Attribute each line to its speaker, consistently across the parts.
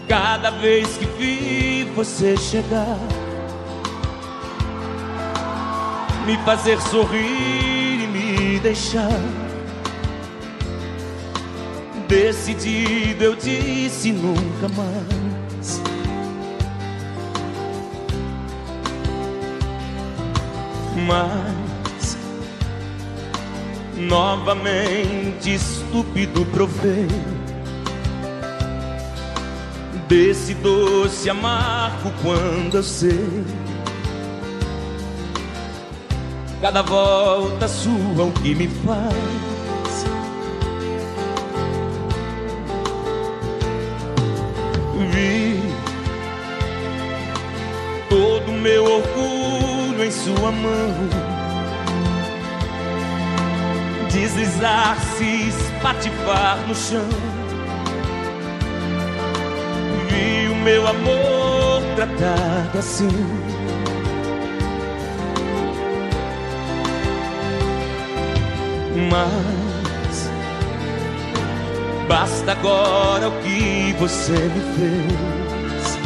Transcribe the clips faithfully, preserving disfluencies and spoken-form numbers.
Speaker 1: Cada vez que vi você chegar, me fazer sorrir e me deixar, decidido eu disse nunca mais. Mas novamente estúpido provei desse doce amargo quando eu sei cada volta sua o que me faz. Vi todo meu orgulho em sua mão deslizar-se, espatifar no chão. Vi o meu amor tratado assim. Mas basta agora o que você me fez.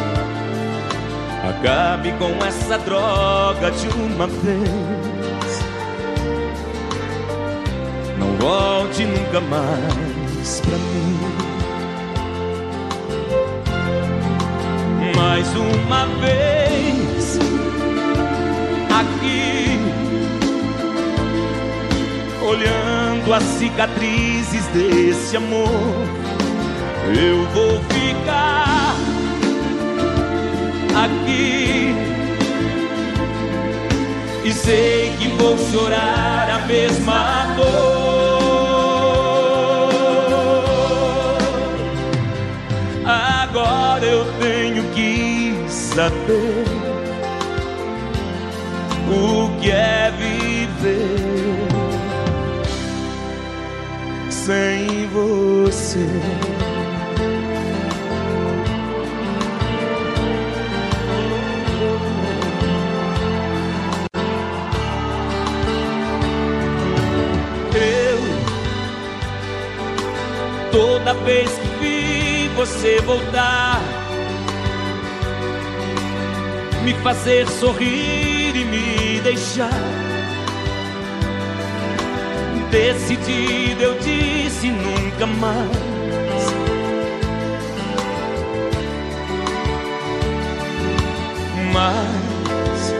Speaker 1: Acabe com essa droga de uma vez. Não volte nunca mais pra mim. Mais uma vez aqui, olhando as cicatrizes desse amor, eu vou ficar aqui e sei que vou chorar a mesma dor. Agora eu tenho que saber o que é viver sem você. Eu, toda vez que vi você voltar, me fazer sorrir e me deixar, decidido eu disse nunca mais. Mas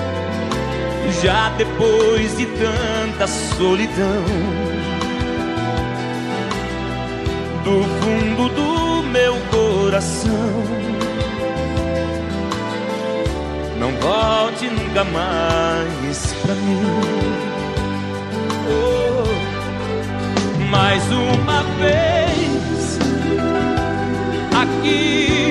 Speaker 1: já depois de tanta solidão, do fundo do meu coração, não volte nunca mais pra mim. Oh, mais uma vez aqui,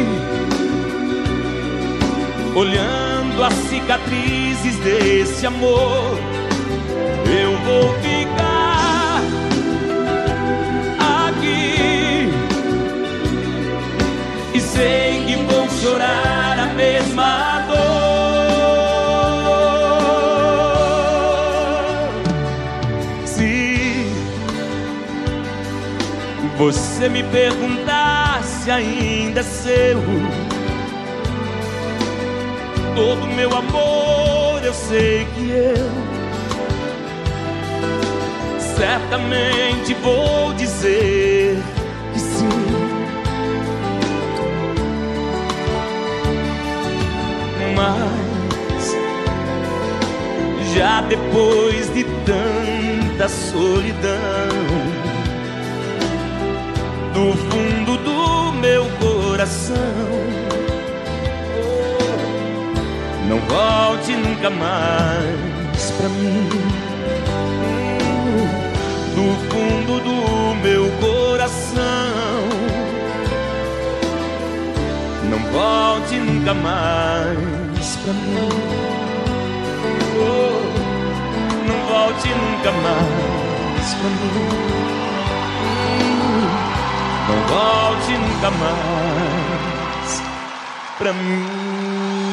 Speaker 1: olhando as cicatrizes desse amor, eu vou ficar aqui e sei que vou chorar a mesma dor. Se você me perguntar se ainda é seu todo meu amor, eu sei que eu certamente vou dizer que sim. Mas já depois de tanta solidão, do fundo do meu coração, não volte nunca mais pra mim. Do fundo do meu coração, não volte nunca mais pra mim. Oh, não volte nunca mais pra mim. Não volte nunca mais pra mim.